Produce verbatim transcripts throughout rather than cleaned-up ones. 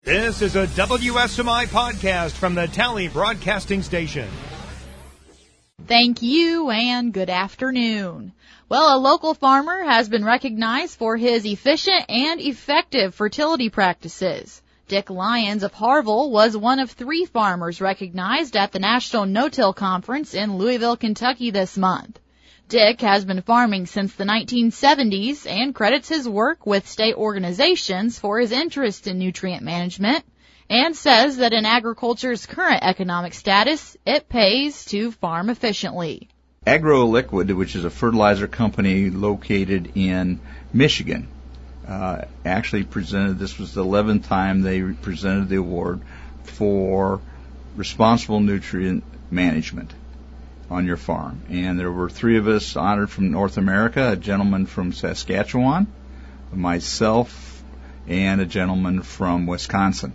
This is a W S M I podcast from the Tally Broadcasting Station. Thank you and good afternoon. Well, a local farmer has been recognized for his efficient and effective fertility practices. Dick Lyons of Harville was one of three farmers recognized at the National No-Till Conference in Louisville, Kentucky this month. Dick has been farming since the nineteen seventies and credits his work with state organizations for his interest in nutrient management and says that in agriculture's current economic status, it pays to farm efficiently. AgroLiquid, which is a fertilizer company located in Michigan, uh, actually presented, this was the eleventh time they presented the award for responsible nutrient management on your farm. And there were three of us honored from North America, a gentleman from Saskatchewan, myself, and a gentleman from Wisconsin.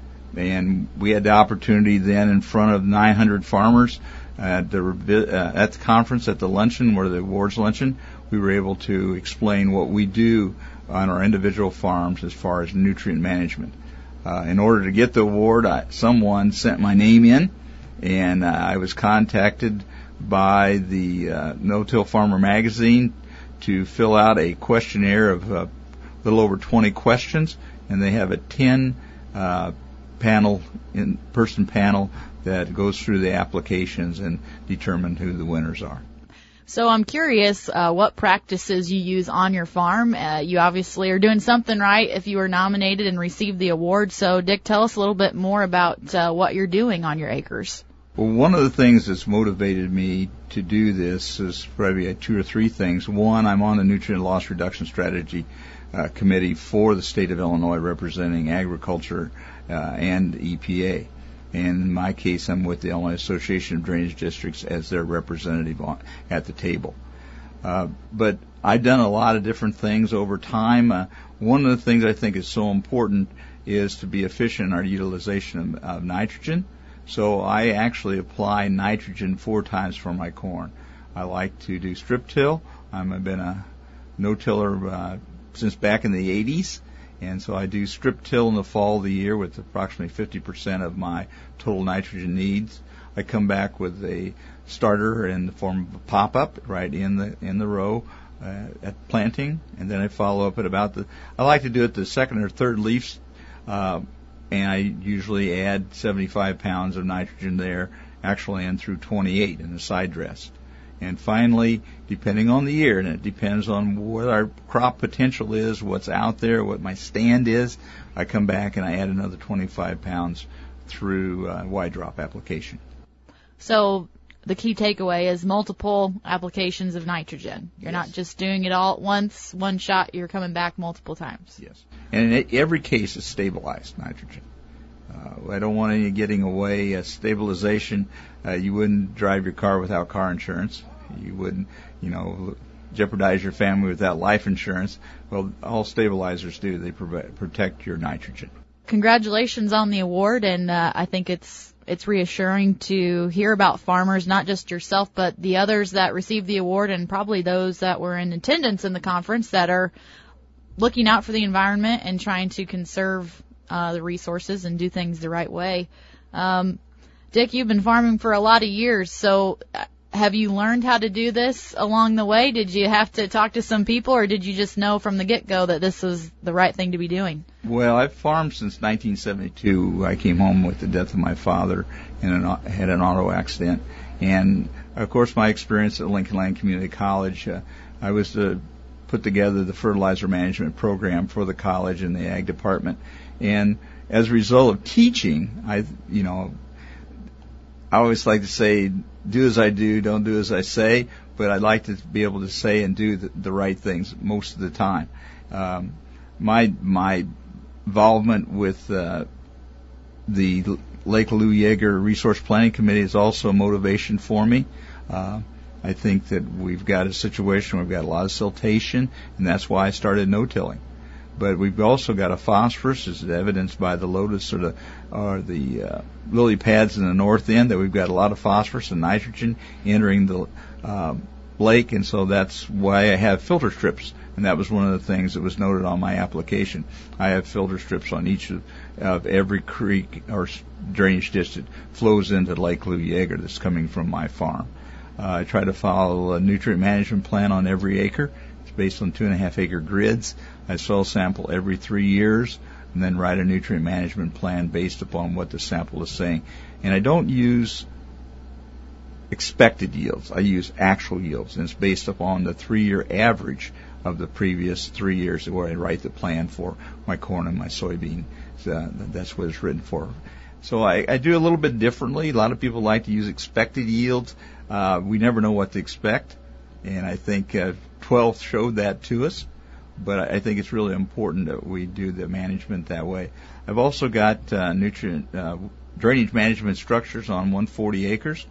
And we had the opportunity then in front of nine hundred farmers at the, uh, at the conference, at the luncheon, where the awards luncheon, we were able to explain what we do on our individual farms as far as nutrient management. Uh, in order to get the award, I, someone sent my name in, and uh, I was contacted by the uh, No-Till Farmer magazine to fill out a questionnaire of uh, a little over twenty questions, and they have a ten uh, panel, in person panel that goes through the applications and determine who the winners are. So I'm curious uh, what practices you use on your farm. Uh, you obviously are doing something right if you were nominated and received the award. So, Dick, tell us a little bit more about uh, what you're doing on your acres. Well, one of the things that's motivated me to do this is probably two or three things. One, I'm on the Nutrient Loss Reduction Strategy uh, Committee for the state of Illinois, representing agriculture uh, and E P A. And in my case, I'm with the Illinois Association of Drainage Districts as their representative on, at the table. Uh, but I've done a lot of different things over time. Uh, one of the things I think is so important is to be efficient in our utilization of, of nitrogen. So I actually apply nitrogen four times for my corn. I like to do strip till. I've been a no-tiller uh, since back in the eighties, and so I do strip till in the fall of the year with approximately fifty percent of my total nitrogen needs. I come back with a starter in the form of a pop-up right in the in the row uh, at planting, and then I follow up at about the. I like to do it the second or third leaves. Uh, And I usually add seventy-five pounds of nitrogen there, actually, and through twenty-eight in the side dress. And finally, depending on the year, and it depends on what our crop potential is, what's out there, what my stand is, I come back and I add another twenty-five pounds through uh, wide drop application. So the key takeaway is multiple applications of nitrogen. You're Yes. not just doing it all at once, one shot, you're coming back multiple times. Yes. And in every case, it's stabilized nitrogen. Uh, I don't want any getting away. Uh, stabilization, uh, you wouldn't drive your car without car insurance. You wouldn't, you know, jeopardize your family without life insurance. Well, all stabilizers do. They pro- protect your nitrogen. Congratulations on the award, and uh, I think it's it's reassuring to hear about farmers, not just yourself, but the others that received the award and probably those that were in attendance in the conference that are looking out for the environment and trying to conserve uh, the resources and do things the right way. Um, Dick, you've been farming for a lot of years, so have you learned how to do this along the way? Did you have to talk to some people, or did you just know from the get-go that this was the right thing to be doing? Well, I've farmed since nineteen seventy-two. I came home with the death of my father and an, had an auto accident. And, of course, my experience at Lincoln Land Community College, uh, I was to put together the fertilizer management program for the college and the ag department. And as a result of teaching, I, you know, I always like to say, do as I do, don't do as I say, but I like to be able to say and do the, the right things most of the time. Um, my my involvement with uh, the Lake Lou Yeager Resource Planning Committee is also a motivation for me. Uh, I think that we've got a situation where we've got a lot of siltation, and that's why I started no-tilling. But we've also got a phosphorus, as evidenced by the lotus or the, or the uh, lily pads in the north end, that we've got a lot of phosphorus and nitrogen entering the uh, lake, and so that's why I have filter strips. And that was one of the things that was noted on my application. I have filter strips on each of, of every creek or drainage ditch that flows into Lake Louis Yeager that's coming from my farm. Uh, I try to follow a nutrient management plan on every acre. It's based on two and a half acre grids. I soil sample every three years and then write a nutrient management plan based upon what the sample is saying. And I don't use expected yields. I use actual yields, and it's based upon the three-year average of the previous three years where I write the plan for my corn and my soybean. Uh, that's what it's written for. So I, I do a little bit differently. A lot of people like to use expected yields. Uh, we never know what to expect, and I think uh, twelve showed that to us. But I think it's really important that we do the management that way. I've also got uh, nutrient uh, drainage management structures on one hundred forty acres,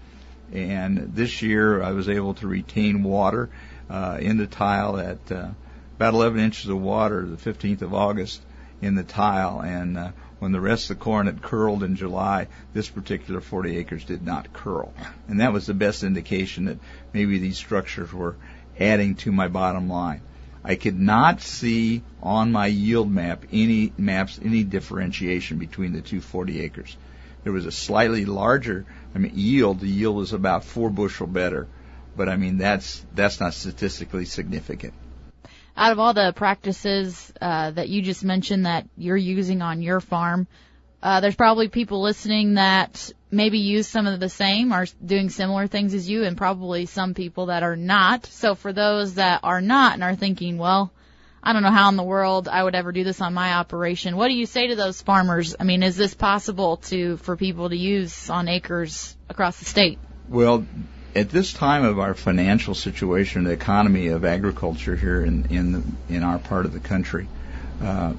and this year I was able to retain water uh, in the tile at uh, about eleven inches of water the fifteenth of August in the tile, and uh, when the rest of the corn had curled in July, this particular forty acres did not curl. And that was the best indication that maybe these structures were adding to my bottom line. I could not see on my yield map any maps any differentiation between the two forty acres. There was a slightly larger, I mean, yield. The yield was about four bushel better, but I mean that's that's not statistically significant. Out of all the practices uh, that you just mentioned that you're using on your farm, uh, there's probably people listening that maybe use some of the same or doing similar things as you, and probably some people that are not. So for those that are not and are thinking, well, I don't know how in the world I would ever do this on my operation, what do you say to those farmers? I mean, is this possible to for people to use on acres across the state? Well, at this time of our financial situation, the economy of agriculture here in in, the, in our part of the country, uh,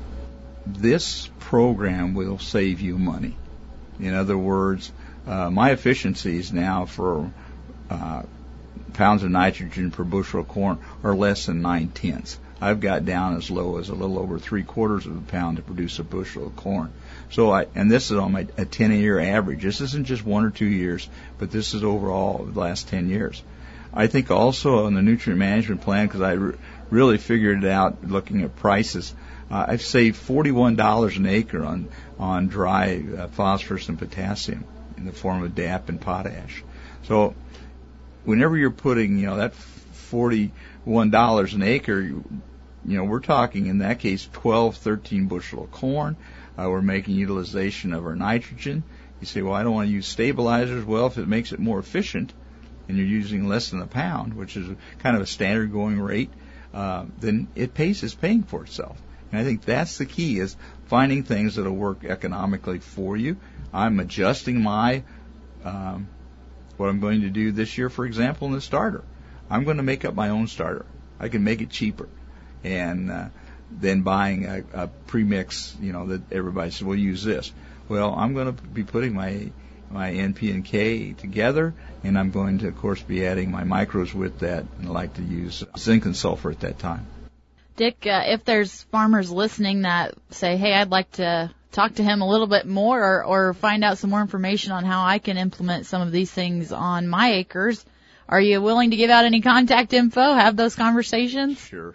this program will save you money. In other words, uh, my efficiencies now for uh, pounds of nitrogen per bushel of corn are less than nine tenths. I've got down as low as a little over three quarters of a pound to produce a bushel of corn. So I, and this is on my a ten-year average. This isn't just one or two years, but this is overall the last ten years. I think also on the nutrient management plan, because I re- really figured it out looking at prices, uh, I've saved forty-one dollars an acre on on dry uh, phosphorus and potassium in the form of D A P and potash. So whenever you're putting, you know, that forty-one dollars an acre, you, you know, we're talking in that case twelve, thirteen bushel of corn. Uh, we're making utilization of our nitrogen. You say, well, I don't want to use stabilizers. Well, if it makes it more efficient and you're using less than a pound, which is kind of a standard going rate, uh, then it pays, it's paying for itself. And I think that's the key, is finding things that will work economically for you. I'm adjusting my, um, what I'm going to do this year, for example, in the starter. I'm going to make up my own starter. I can make it cheaper. And, uh, than buying a, a premix, you know, that everybody says, well, use this. Well, I'm going to be putting my my N P and K together, and I'm going to, of course, be adding my micros with that, and I like to use zinc and sulfur at that time. Dick, uh, if there's farmers listening that say, hey, I'd like to talk to him a little bit more or, or find out some more information on how I can implement some of these things on my acres, are you willing to give out any contact info, have those conversations? Sure.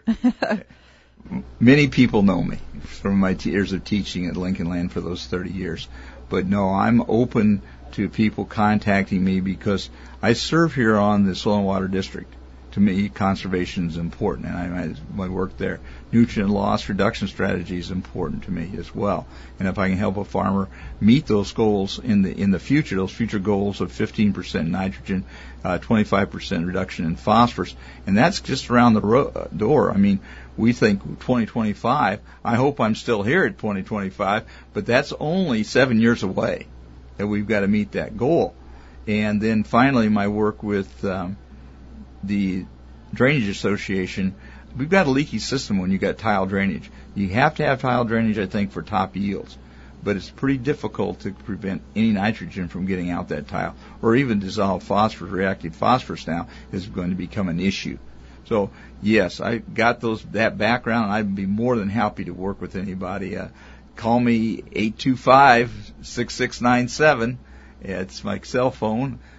Many people know me from my years of teaching at Lincoln Land for those thirty years. But no, I'm open to people contacting me because I serve here on the Soil and Water District. To me, conservation is important, and I, my work there. Nutrient loss reduction strategy is important to me as well. And if I can help a farmer meet those goals in the in the future, those future goals of fifteen percent nitrogen, uh, twenty-five percent reduction in phosphorus, and that's just around the ro- uh, door. I mean, we think twenty twenty-five. I hope I'm still here at twenty twenty-five, but that's only seven years away that we've got to meet that goal. And then finally, my work with um, the Drainage Association, we've got a leaky system when you got tile drainage. You have to have tile drainage, I think, for top yields. But it's pretty difficult to prevent any nitrogen from getting out that tile. Or even dissolved phosphorus, reactive phosphorus now is going to become an issue. So, yes, I got those that background. I'd be more than happy to work with anybody. Uh, call me eight two five, six six nine seven. It's my cell phone.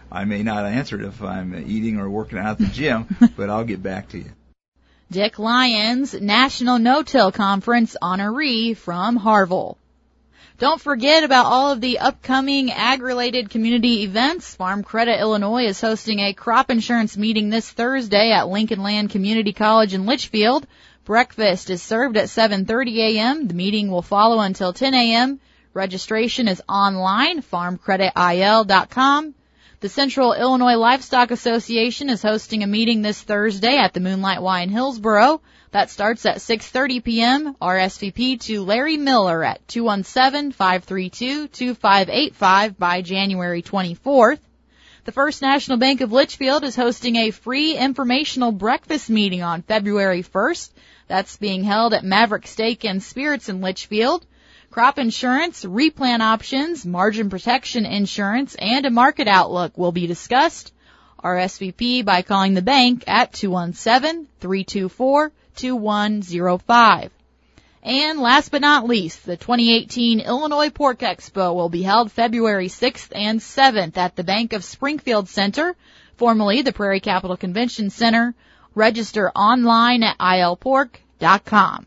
I may not answer it if I'm eating or working out at the gym, but I'll get back to you. Dick Lyons, National No-Till Conference honoree from Harville. Don't forget about all of the upcoming ag-related community events. Farm Credit Illinois is hosting a crop insurance meeting this Thursday at Lincoln Land Community College in Litchfield. Breakfast is served at seven thirty a.m. The meeting will follow until ten a.m. Registration is online, farm credit I L dot com. The Central Illinois Livestock Association is hosting a meeting this Thursday at the Moonlight Y in Hillsboro. That starts at six thirty p.m. R S V P to Larry Miller at two one seven, five three two, two five eight five by January twenty-fourth. The First National Bank of Litchfield is hosting a free informational breakfast meeting on February first. That's being held at Maverick Steak and Spirits in Litchfield. Crop insurance, replant options, margin protection insurance, and a market outlook will be discussed. R S V P by calling the bank at two one seven, three two four, two one zero five. And last but not least, the twenty eighteen Illinois Pork Expo will be held February sixth and seventh at the Bank of Springfield Center, formerly the Prairie Capital Convention Center. Register online at I L pork dot com.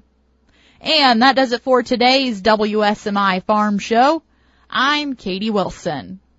And that does it for today's W S M I Farm Show. I'm Katie Wilson.